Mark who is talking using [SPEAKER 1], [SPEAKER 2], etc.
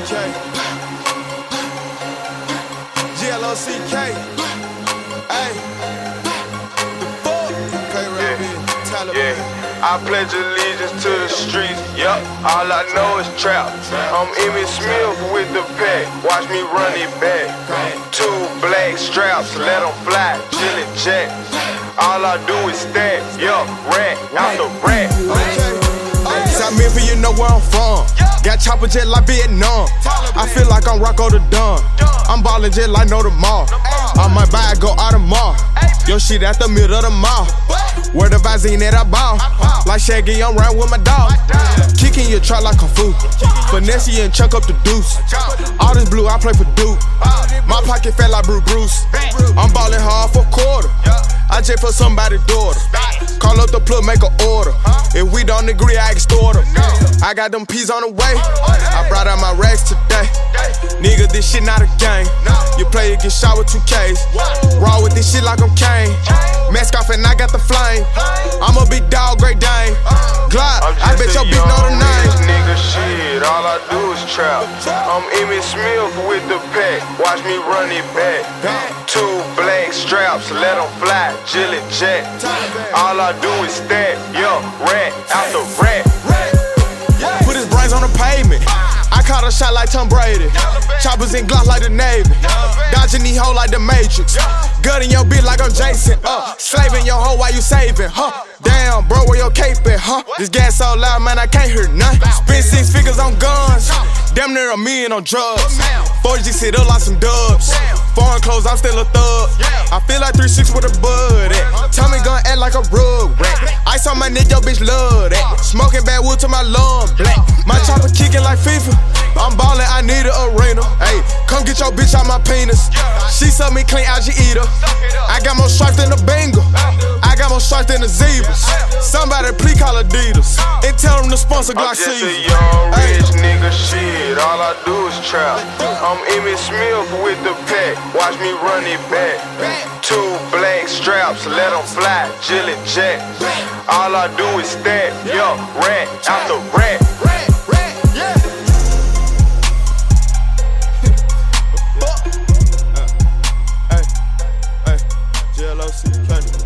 [SPEAKER 1] GLOCK. Hey, the fuck?
[SPEAKER 2] Yeah, I pledge allegiance to the streets. Yup, all I know is trap. I'm Emmitt Smith with the pack. Watch me run it back. 2 black straps, let them fly, chillin' jack. All I do is stack. Yup, rat out the rat.
[SPEAKER 1] South Memphis, you know where I'm from. Got chopper jet like Vietnam. I feel like I'm Rocco the Don. I'm ballin' jet like No Tomorrow. I might buy it, go out of mall. Yo, shit at the middle of the mall. Where the Visine that I ball. Like Shaggy, I'm round with my dog. Kicking your trap like Kung Fu. Finesse and chuck up the deuce. All this blue, I play for Duke. My pocket fat like Bruce. I'm ballin' hard for a quarter. I just for somebody's daughter. Call up the plug, make an order. If we don't agree, I extort them. I got them peas on the way. I brought out my racks today. Nigga, this shit not a game. You play, you get shot with 2 Ks. Raw with this shit like I'm Kane. Mask off and I got the flame. I'm a big dog, Great Dane. Glide, I bet your bitch know the name.
[SPEAKER 2] Nigga, shit, all I do is trap. I'm Emmitt Smith with the pack. Watch me run it back. 2 black straps, let them fly, chillin' jack. All I do is stack. Yo, rat out the rat.
[SPEAKER 1] Put his brains on the pavement. I caught a shot like Tom Brady. Choppers and Glock like the Navy. Dodging these hoes like the Matrix. Gutting your bitch like I'm Jason. Slaving your hoe while you saving. Damn, bro, where your cape at? This gas so loud, man, I can't hear none. Spend 6 figures on guns. Damn near $1 million on drugs. 4G sit up like some dubs. Foreign clothes, I'm still a thug. I feel like 3-6 with a bud at. Tommy gun act like a rug rat. Ice on my neck, your bitch love that. Smoking bad wood to my lung black. My chopper kicking like FIFA. I'm ballin', I need an arena. Hey, come get your bitch out my penis. She suck me clean, algae eater. I got more stripes than a Bengal. I got more stripes than the Zebras. Somebody please call Adidas and tell them to sponsor Glock
[SPEAKER 2] I'm just a
[SPEAKER 1] season.
[SPEAKER 2] young rich nigga, shit, all I do is trap. I'm Emmitt Smith with the pack. Watch me run it back. 2 black straps, let them fly, chillin' jack. All I do is stack. Yo, rat out the rat.
[SPEAKER 1] GLOCK.